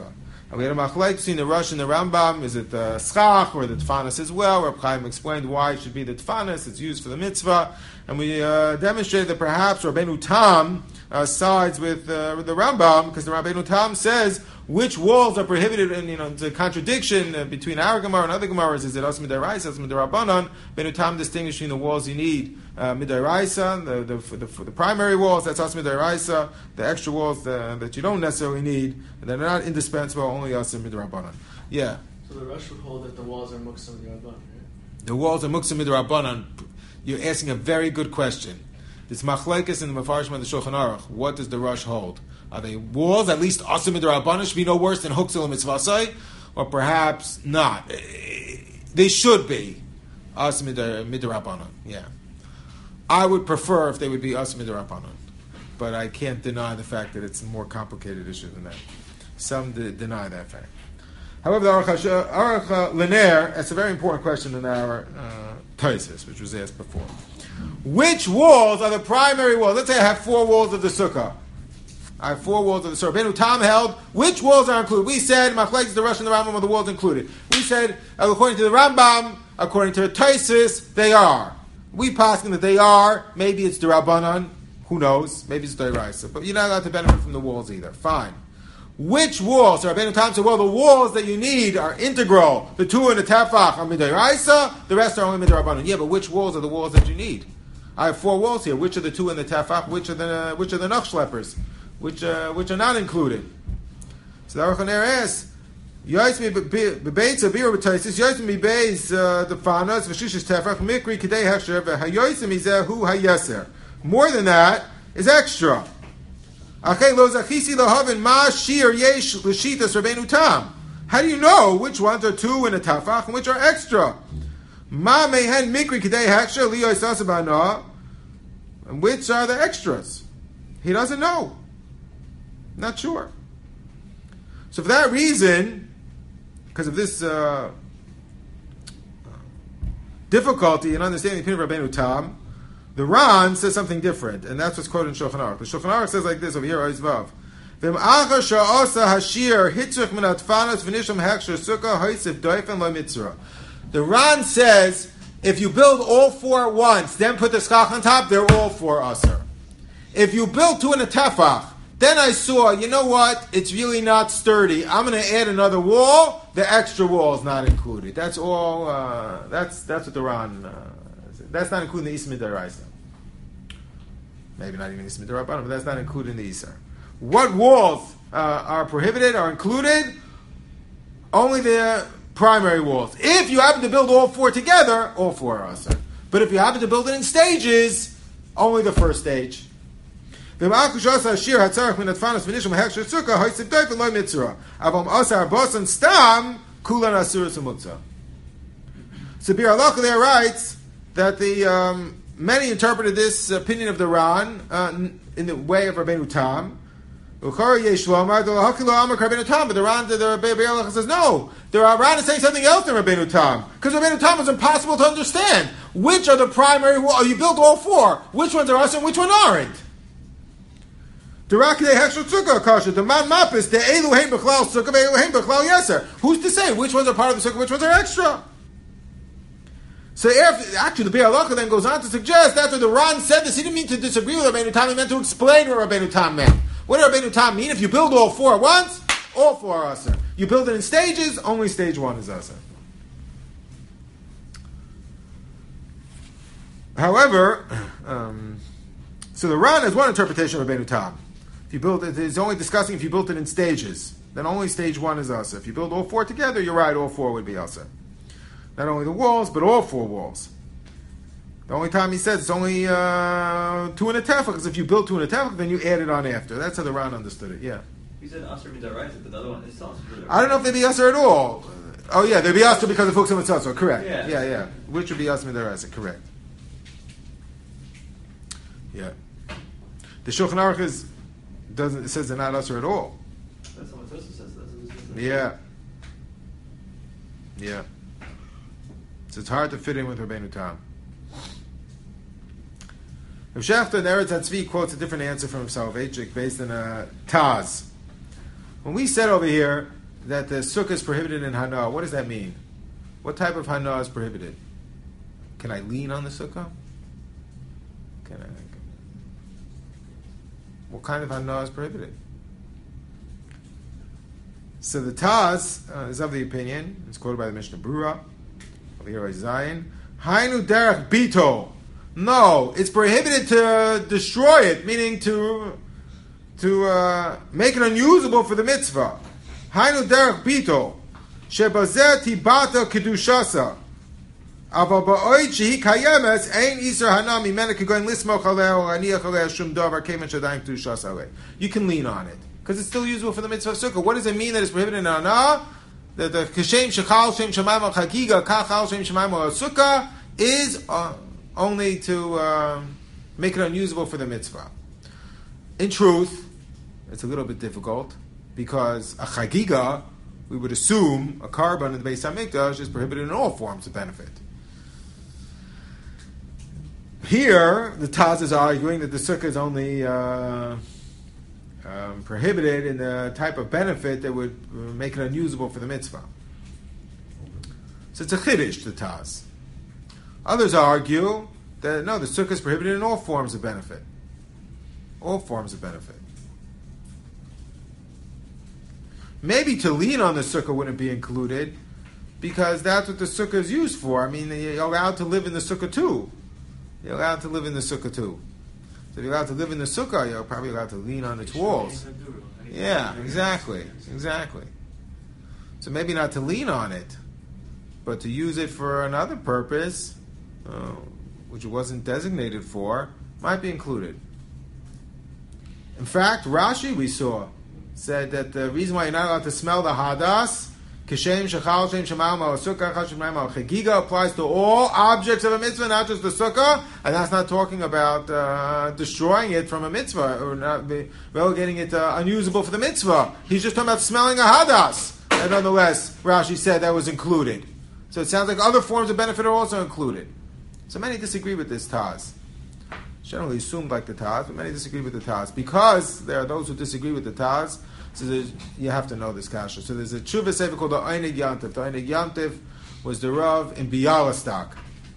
And we had a machlek between the Rosh and the Rambam. Is it the schach or the tfanas as well? Reb Chaim explained why it should be the tfanas. It's used for the mitzvah. And we demonstrated that perhaps Rabbeinu Tam sides with the Rambam, because the Rabbeinu Tam says which walls are prohibited, and it's a contradiction between our Gemara and other Gemaras. Is it as midaraisa, as midarabanan? Rabbeinu Tam distinguishing the walls you need midaraisa, the primary walls, that's as midaraisa. The extra walls that you don't necessarily need, they're not indispensable, only as midarabanan. Yeah. So the Rosh would hold that the walls are muktzah midrabanan, right? The walls are muktzah midrabanan. You're asking a very good question. This machlekes in the Mefarshim and the Shulchan Aruch. What does the Rosh hold? Are they walls at least asim midrabanan should be no worse than huksil mitzvasai, or perhaps not? They should be asim midrabanan. Yeah, I would prefer if they would be asim midrabanan, but I can't deny the fact that it's a more complicated issue than that. Some deny that fact. However, the Aruch Liner, that's a very important question in our Taisis, which was asked before. Which walls are the primary walls? Let's say I have 4 walls of the sukkah. I have 4 walls of the sukkah. Rabbeinu Tam held, which walls are included? We said, Machlekes, the Rosh and the Rambam are the walls included. We said, according to the Rambam, according to the Taisis, they are. We paskin that they are. Maybe it's the Rabbanan. Who knows? Maybe it's the Deraisa. But you're not allowed to benefit from the walls either. Fine. Which walls? So Rabbeinu Tam said, well, the walls that you need are integral. The 2 and the tefach are midiraisa. The rest are only midrabanan. Yeah, but which walls are the walls that you need? I have 4 walls here. Which are the 2 and the tefach? Which are the nachschleppers? Which are not included? So the Aruch Liner asks, Yoismi bebeitz abir b'taisis Yoismi bebeitz the fanas v'shishis tefach mikri kidei hechsher v'hayoismi zehu hayeser. More than that is extra. How do you know which ones are 2 in a tafach and which are extra? And which are the extras? He doesn't know. Not sure. So for that reason, because of this difficulty in understanding the opinion of Rabbeinu Tam, the Ran says something different, and that's what's quoted in Shulchan Aruch. The Shulchan Aruch says like this over here, Oizvav. The Ran says, if you build all 4 at once, then put the schach on top, they're all 4 aser. If you build 2 in a tefach, then I saw, you know what, it's really not sturdy. I'm going to add another wall, the extra wall is not included. That's all, that's what the Ran that's not including the Ismid Daraisa. Maybe not even Ismid Daraisa, but that's not included in the Isar. What walls are prohibited, are included? Only the primary walls. If you happen to build all 4 together, all 4 are Asar. But if you happen to build it in stages, only the first stage. Sabir Allah there writes that the many interpreted this opinion of the Ran in the way of Rabbeinu Tam. But the Ran, the Rabbeinu Allah says no. The Ran is saying something else than Rabbeinu Tam, because Rabbeinu Tam is impossible to understand. Which are the primary? You built all 4. Which ones are us and which one aren't? The man mapis the Eluheim b'chlal sukkah Eluheim b'chlal yeser. Who's to say which ones are part of the sukkah, which ones are extra? So actually, the Be'er Halacha then goes on to suggest that after the Ran said this, he didn't mean to disagree with Rabbeinu Tam, he meant to explain what Rabbeinu Tam meant. What did Rabbeinu Tam mean? If you build all 4 at once, all 4 are Asr. You build it in stages, only stage 1 is Asr. However, so the Ran has one interpretation of Rabbeinu Tam. If you build it, it's only discussing if you built it in stages. Then only stage 1 is Asr. If you build all 4 together, you're right, all 4 would be Asr. Not only the walls, but all 4 walls. The only time he says it's only 2 in a tefach, because if you build 2 in a tefach, then you add it on after. That's how the Ran understood it, yeah. You said Asr Midaraisa, but the other one is also Midaraisa. I don't know if they'd be Asr at all. Oh yeah, they'd be Asr because of Fuchsim and Tzatzo, correct. Yeah. Which would be Asr Midaraisa, correct. Yeah. The Shulchan Aruch it says they're not Asr at all. That's what Tosa says. Yeah. So it's hard to fit in with Rabbeinu Tam. Rav Shechter in Eretz HaTzvi quotes a different answer from Soloveitchik based on Taz. When we said over here that the sukkah is prohibited in Hana. What does that mean? What type of Hana is prohibited? Can I lean on the sukkah? What kind of Hana is prohibited? So the Taz is of the opinion, it's quoted by the Mishnah Brura, of the Yerei Zion, Hainu derech bito. No, it's prohibited to destroy it, meaning to make it unusable for the mitzvah. Hainu derech bito. Shebazeh tibata kedushasa. Aval ba'oid shehi kayemes ein iser hana mimena kegoin lismoch aleh or aniach aleh shum davar kemen shadayim kedushasa aleh. You can lean on it because it's still usable for the mitzvah of sukkah. What does it mean that it's prohibited in hana? That the kashem shechal shem shemayim al chagiga kachal shem shemayim al sukkah is only to make it unusable for the mitzvah. In truth, it's a little bit difficult because a chagiga, we would assume a carbon in the Beis HaMikdash is prohibited in all forms of benefit. Here, the Taz is arguing that the sukkah is only prohibited in the type of benefit that would make it unusable for the mitzvah. So it's a chiddush, the Taz. Others argue that no, the sukkah is prohibited in all forms of benefit. All forms of benefit. Maybe to lean on the sukkah wouldn't be included because that's what the sukkah is used for. I mean, you're allowed to live in the sukkah too. You're allowed to live in the sukkah too. So if you're allowed to live in the sukkah, you're probably allowed to lean on its walls. Yeah, exactly. So maybe not to lean on it, but to use it for another purpose, which it wasn't designated for, might be included. In fact, Rashi, we saw, said that the reason why you're not allowed to smell the hadas, kishem shechal shem shemayim al sukkah chal shemayim al chagiga, applies to all objects of a mitzvah, not just the sukkah, and that's not talking about destroying it from a mitzvah or not relegating it unusable for the mitzvah. He's just talking about smelling a hadas, and nonetheless, Rashi said that was included. So it sounds like other forms of benefit are also included. So many disagree with this Taz. Generally assumed like the Taz, but many disagree with the Taz. Because there are those who disagree with the Taz, so you have to know this kasha. So there's a tshuva sefer called the Einig Yantif. The Einig Yantif was the Rav in Bialystok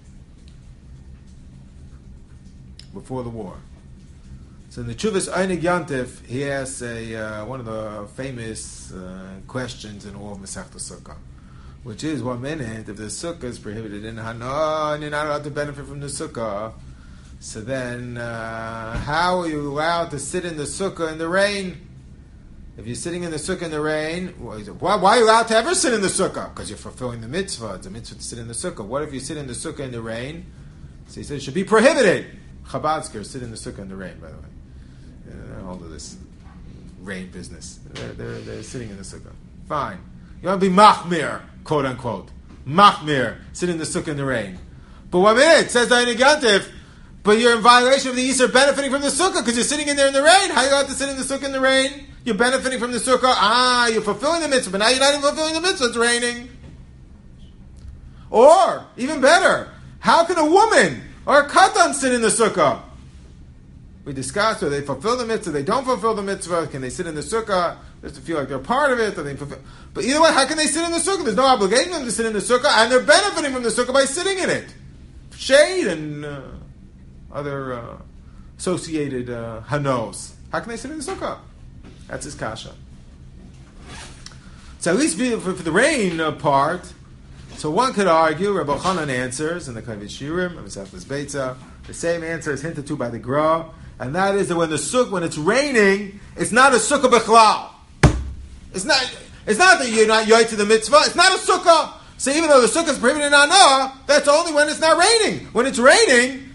before the war. So in the Tshuvas Einig Yantif, he asks one of the famous questions in all of Masechta Sukkah, which is, 1 minute, if the sukkah is prohibited in Hana and you're not allowed to benefit from the sukkah, so then how are you allowed to sit in the sukkah in the rain? If you're sitting in the sukkah in the rain, why are you allowed to ever sit in the sukkah? Because you're fulfilling the mitzvah. It's a mitzvah to sit in the sukkah. What if you sit in the sukkah in the rain? So he said it should be prohibited. Chabadskers sit in the sukkah in the rain, by the way. All of this rain business. They're sitting in the sukkah. Fine. You want to be machmir, quote unquote. Machmir, sit in the sukkah in the rain. But 1 minute, says Dayan Yantif, but you're in violation of the Easter benefiting from the sukkah because you're sitting in there in the rain. How are you allowed to sit in the sukkah in the rain? You're benefiting from the sukkah. You're fulfilling the mitzvah, but now you're not even fulfilling the mitzvah. It's raining. Or, even better, how can a woman or a katan sit in the sukkah? We discussed whether they fulfill the mitzvah, they don't fulfill the mitzvah. Can they sit in the sukkah just to feel like they're part of it? Or they fulfill? But either way, how can they sit in the sukkah? There's no obligation for them to sit in the sukkah, and they're benefiting from the sukkah by sitting in it. Shade and other associated hanos. How can they sit in the sukkah? That's his kasha. So at least for the rain part, so one could argue, Rabbi Chanan answers in the Kavit Shirim, Mesechus Beitza, the same answer is hinted to by the Gra, and that is that when it's raining, it's not a sukkah b'chlal. It's not that you're not yoy to the mitzvah. It's not a sukkah. So even though the sukkah is prohibited in Anah, that's only when it's not raining. When it's raining,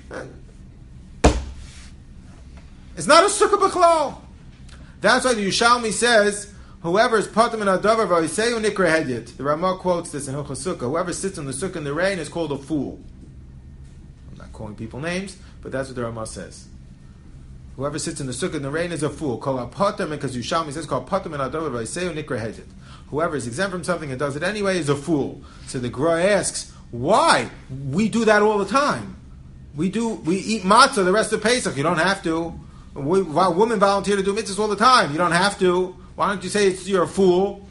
it's not a sukkah b'chlal. That's why the Yushalmi says, whoever is patam in adavar v'oiseu nikra hedyet. The Ramah quotes this in Hilchos Sukkah. Whoever sits in the sukkah in the rain is called a fool. I'm not calling people names, but that's what the Ramah says. Whoever sits in the sukkah in the rain is a fool. Kol patam, because Yushalmi says, kol patam in adavar v'oiseu nikra hedyet. Whoever is exempt from something and does it anyway is a fool. So the Gra asks, why? We do that all the time. We eat matzah the rest of Pesach. You don't have to. Women volunteer to do mitzvahs all the time. You don't have to. Why don't you say you're a fool?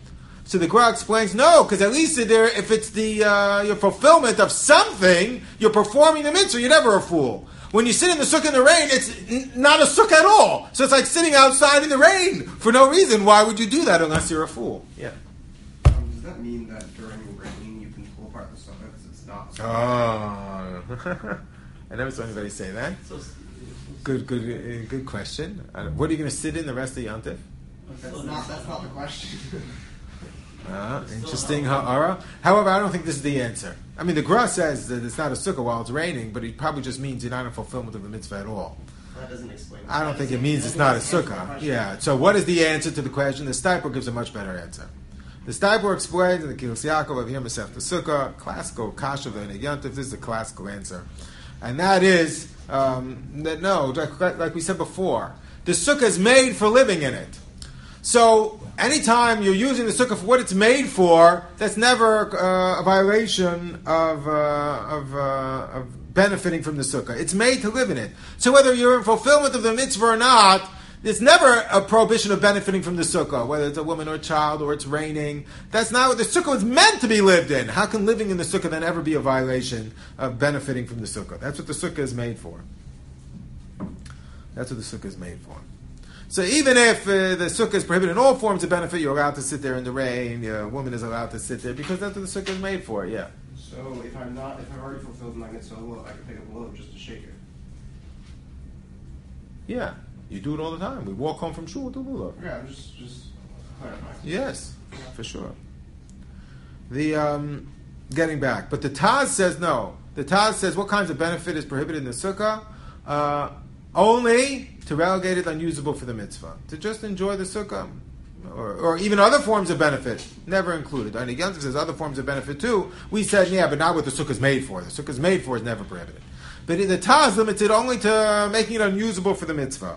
So the Gemara explains, no, because at least if it's the your fulfillment of something, you're performing the mitzvah, you're never a fool. When you sit in the sukkah in the rain, it's not a sukkah at all. So it's like sitting outside in the rain for no reason. Why would you do that unless you're a fool? Yeah. Does that mean that during rain you can pull apart the sukkah because it's not sukkah? Oh. I never saw anybody say that. So, Good question. What are you going to sit in the rest of Yontif? That's not the question. Interesting ha'ara. However, I don't think this is the answer. I mean, the Gra says that it's not a sukkah while it's raining, but it probably just means you're not in fulfillment of the mitzvah at all. That doesn't explain. I don't think it means it's not a sukkah. Yeah. So what is the answer to the question? The Stipler gives a much better answer. The Stipler explains in the Kilos Yaakov over here, Masech the Sukkah, classical kasha v'nei Yontif. This is the classical answer, and that is that no, like we said before, the sukkah is made for living in it. So anytime you're using the sukkah for what it's made for, that's never a violation of benefiting from the sukkah. It's made to live in it. So whether you're in fulfillment of the mitzvah or not, there's never a prohibition of benefiting from the sukkah, whether it's a woman or a child or it's raining. That's not what the sukkah was meant to be lived in. How can living in the sukkah then ever be a violation of benefiting from the sukkah? That's what the sukkah is made for. That's what the sukkah is made for. So even if the sukkah is prohibited in all forms of benefit, you're allowed to sit there in the rain. A woman is allowed to sit there because that's what the sukkah is made for. Yeah. So if I've already fulfilled my mitzvah, I can pick up a load just to shake it. Yeah, you do it all the time. We walk home from shul with the lulav. Yeah, I'm just clarifying. Yes, for sure. The getting back, but the Taz says no. The Taz says what kinds of benefit is prohibited in the sukkah? Only to relegate it unusable for the mitzvah. To just enjoy the sukkah. Or even other forms of benefit, never included. And again, says other forms of benefit too. We said, yeah, but not what the sukkah is made for. The sukkah is made for is never prohibited. But the Taz limits it only to making it unusable for the mitzvah.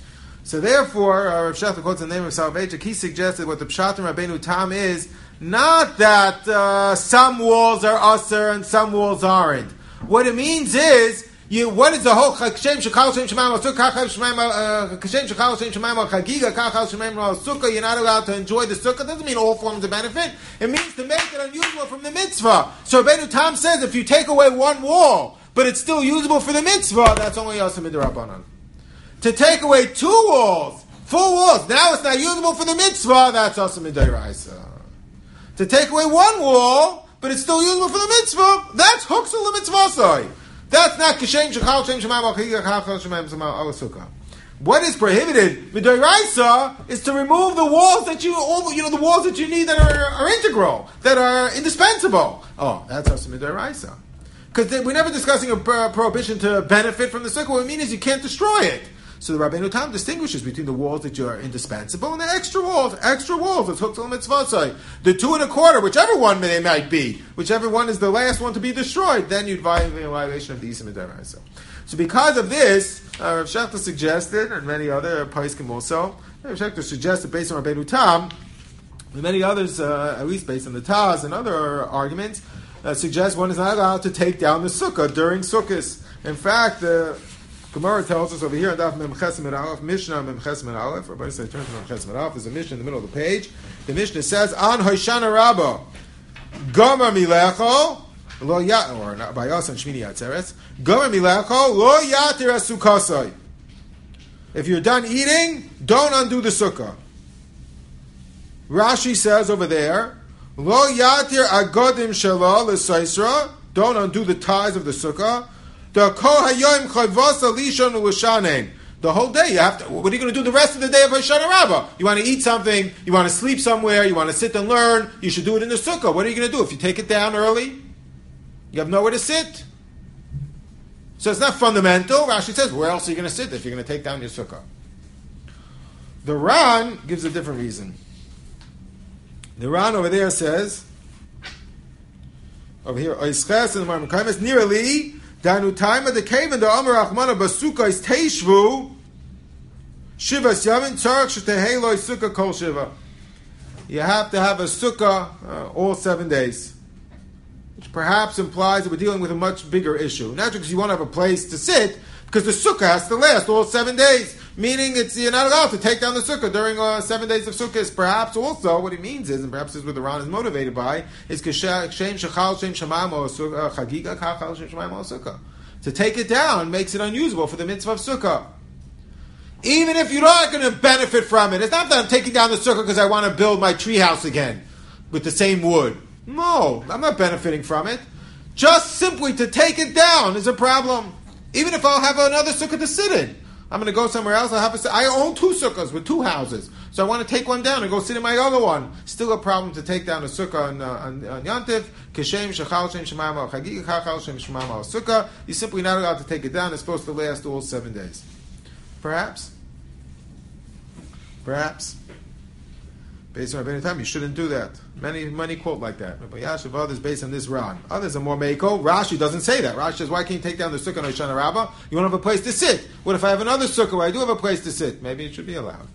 So therefore, Rav Shechter quotes the name of Soloveitchik, he suggested what the Pshat in Rabbeinu Tam is, not that some walls are usher and some walls aren't. What it means is, what is the whole Kashem Shechal Shem Shemaim Al Sukkah? Kashem Shechal Shem Shemaim Al Chagiga Kachal Shemaim Al Sukkah. You're not allowed to enjoy the sukkah. Doesn't mean all forms of benefit. It means to make it unusual from the mitzvah. So Rabbeinu Tam says if you take away one wall, but it's still usable for the mitzvah, that's only Yosem Midrabanan. To take away two walls, full walls, now it's not usable for the mitzvah, that's Yosem Midrabanan. To take away one wall, but it's still usable for the mitzvah, that's Huxel the mitzvah. That's not Kishem Shechal Shem Shemaim Al Chagiga Kachal Shemaim Al Sukkah. What is prohibited Midoraisa is to remove the walls that the walls that you need that are integral, that are indispensable. Oh, that's also Midoraisa. Because we're never discussing a prohibition to benefit from the sukkah. What it means is you can't destroy it. So the Rabbeinu Tam distinguishes between the walls that are indispensable and the extra walls. Extra walls, it's hooked on mitzvah. The 2 1/4, whichever one they might be, whichever one is the last one to be destroyed, then you'd violate a violation of the Yisem Midoraisa. So because of this, Rav Shechter suggested, and many other poskim also, Rav Shechter suggested based on Rabbeinu Tam, and many others, at least based on the Taz and other arguments, suggest one is not allowed to take down the sukkah during Sukkos. In fact, the Gemara tells us over here in Daf Mem Ches Mid Aleph, Mishnah Mem Ches Mid Aleph. Everybody say turn to Mem Ches Mid Aleph. There's a Mishnah in the middle of the page. The Mishnah says, "On Hoshana Rabbah, Gomer Milecho Lo Yat, or by us on Shmini Atzeres, Gomer Milecho Lo Yatir Asukasai." If you're done eating, don't undo the sukkah. Rashi says over there, Lo Yatir Agodim Shalal L'Saisra. Don't undo the ties of the sukkah. The whole day you have to. What are you going to do the rest of the day of Hoshana Rabbah? You want to eat something, you want to sleep somewhere, you want to sit and learn. You should do it in the sukkah. What are you going to do if you take it down early? You have nowhere to sit. So it's not fundamental. Rashi says, where else are you going to sit if you're going to take down your sukkah? The Ran gives a different reason. The Ran over there says, over here, Oisches and Marmakaimas, nearly. Danu time of the cave and the Amar Achmana Basuka is Teishvu Shivas Yamin Tzarech Shetehei Sukkah Kol Shiva. You have to have a sukkah all 7 days, which perhaps implies that we're dealing with a much bigger issue. Not just because you want to have a place to sit, because the sukkah has to last all 7 days. Meaning you're not allowed to take down the sukkah during 7 days of sukkahs. Perhaps also what he means is, and perhaps this is what the Ran is motivated by, is to take it down makes it unusable for the mitzvah of sukkah. Even if you're not going to benefit from it. It's not that I'm taking down the sukkah because I want to build my treehouse again with the same wood. No, I'm not benefiting from it. Just simply to take it down is a problem. Even if I'll have another sukkah to sit in. I'm going to go somewhere else. I own 2 sukkahs with 2 houses. So I want to take one down and go sit in my other one. Still a problem to take down a sukkah on Yantiv. Sukkah. You're simply not allowed to take it down. It's supposed to last all 7 days. Perhaps. Based on Rabbeinu Tam, you shouldn't do that. Many quote like that. Rabbi Yashiv, others based on this Ran. Others are more Meiko. Rashi doesn't say that. Rashi says, why can't you take down the sukkah on Hoshana Rabbah? You won't have a place to sit. What if I have another sukkah where I do have a place to sit? Maybe it should be allowed.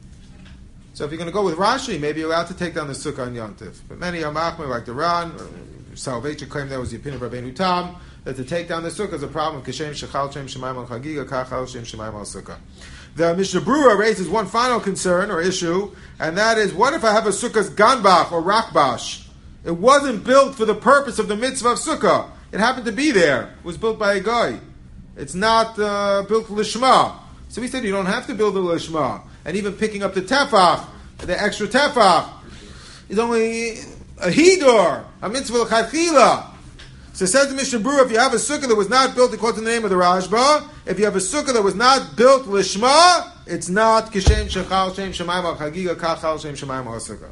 So if you're going to go with Rashi, maybe you're allowed to take down the sukkah on Yontif. But many are Machmir, like the Ran, Salvation claim that was the opinion of Rabbeinu Tam, that to take down the sukkah is a problem. Kashem shechal shem shemaim al chagiga kachal shem shemaim al sukkah. The Mishnah Brura raises one final concern or issue, and that is, what if I have a sukkah's ganbach or rakbash? It wasn't built for the purpose of the mitzvah of sukkah. It happened to be there. It was built by a guy. It's not built lishma. So we said you don't have to build a lishma. And even picking up the tefach, the extra tefach, is only a hidur, a mitzvah l'chadchila. So it says the Mishnah Brura, if you have a sukkah that was not built according to the name of the Rashba, if you have a sukkah that was not built lishma, it's not kishem shechal shem shemaim al chagiga kachal shem shemaim al sukkah.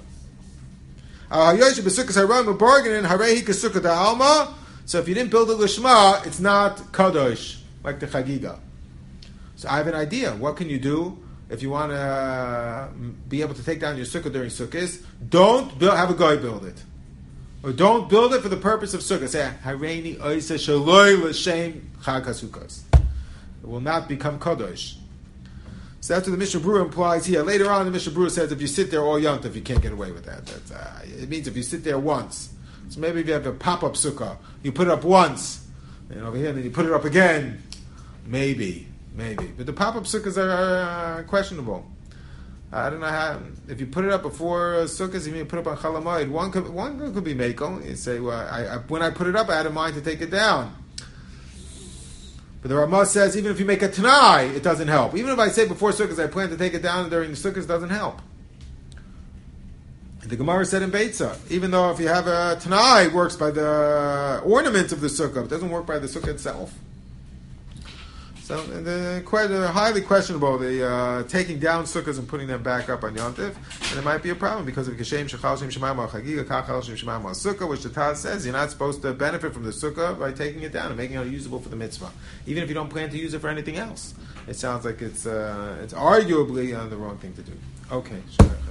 Hayosh b'sukkahs haram u'barganin harehi k'sukkah da'alma. So if you didn't build it lishma, it's not kadosh like the chagiga. So I have an idea. What can you do if you want to be able to take down your sukkah during sukkahs? Don't have a guy build it. Or don't build it for the purpose of sukkah. Say, Hareini oisa shaloi l'shem chag hasukkos. It will not become kadosh. So that's what the Mishnah Brura implies here. Later on, the Mishnah Brura says if you sit there all yontif, you can't get away with that. It means if you sit there once. So maybe if you have a pop-up sukkah, you put it up once, and over here, and then you put it up again. Maybe. But the pop-up sukkahs are questionable. I don't know how. If you put it up before sukkahs, you put it up on chalamoid. One could be meiko. You say, well, when I put it up, I had in mind to take it down. But the Ramah says, even if you make a tanai, it doesn't help. Even if I say before sukkahs, I plan to take it down during the sukkahs, doesn't help. The Gemara said in Beitza, even though if you have a tanai, it works by the ornaments of the sukkah, it doesn't work by the sukkah itself. So they're highly questionable, the taking down sukkahs and putting them back up on Yontif, and it might be a problem because of Keshem Shechal Shem Shemaim Al Chagiga Kachal Shem Shemaim Al Sukkah, which the Taz says you're not supposed to benefit from the sukkah by taking it down and making it unusable for the mitzvah, even if you don't plan to use it for anything else. It sounds like it's arguably the wrong thing to do. Okay, sure.